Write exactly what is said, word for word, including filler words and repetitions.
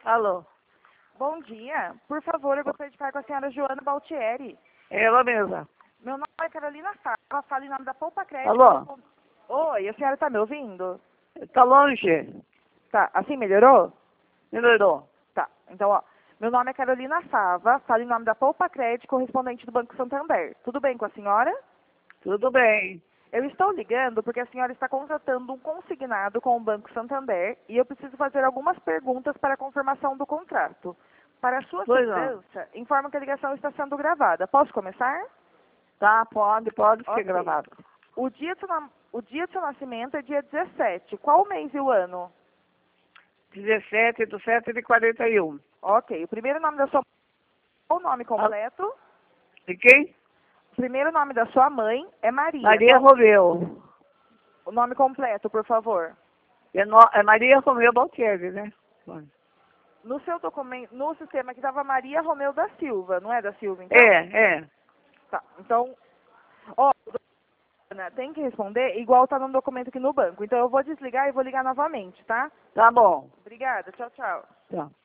Alô? Bom dia. Por favor, eu gostaria de falar com a senhora Joana Baltieri. Ela mesma. Meu nome é Carolina Fava, falo em nome da Poupa Crédito. Alô? Oi, a senhora está me ouvindo? Tá longe? Tá, assim melhorou? Melhorou. Tá, então, ó. Meu nome é Carolina Fava, falo em nome da Poupa Crédito, correspondente do Banco Santander. Tudo bem com a senhora? Tudo bem. Eu estou ligando porque a senhora está contratando um consignado com o Banco Santander e eu preciso fazer algumas perguntas para a confirmação do contrato. Para a sua Pois não. segurança, informo que a ligação está sendo gravada. Posso começar? Tá, pode, pode ser Ok. gravado. O dia, do seu nam- o dia do seu nascimento é dia dezessete. Qual o mês e o ano? dezessete do sete de quarenta e um. Ok. O primeiro nome da sua Qual o nome completo? De quem? O primeiro nome da sua mãe é Maria. Maria Qual- Romeu. O nome completo, por favor. É, no... é Maria Romeu Baltieri, né? No seu documento, no sistema que estava Maria Romeu da Silva, não é da Silva, então? É, é. Tá. Então, ó, dona, tem que responder igual tá no documento aqui no banco. Então eu vou desligar e vou ligar novamente, tá? Tá bom. Obrigada. Tchau, tchau. Tá.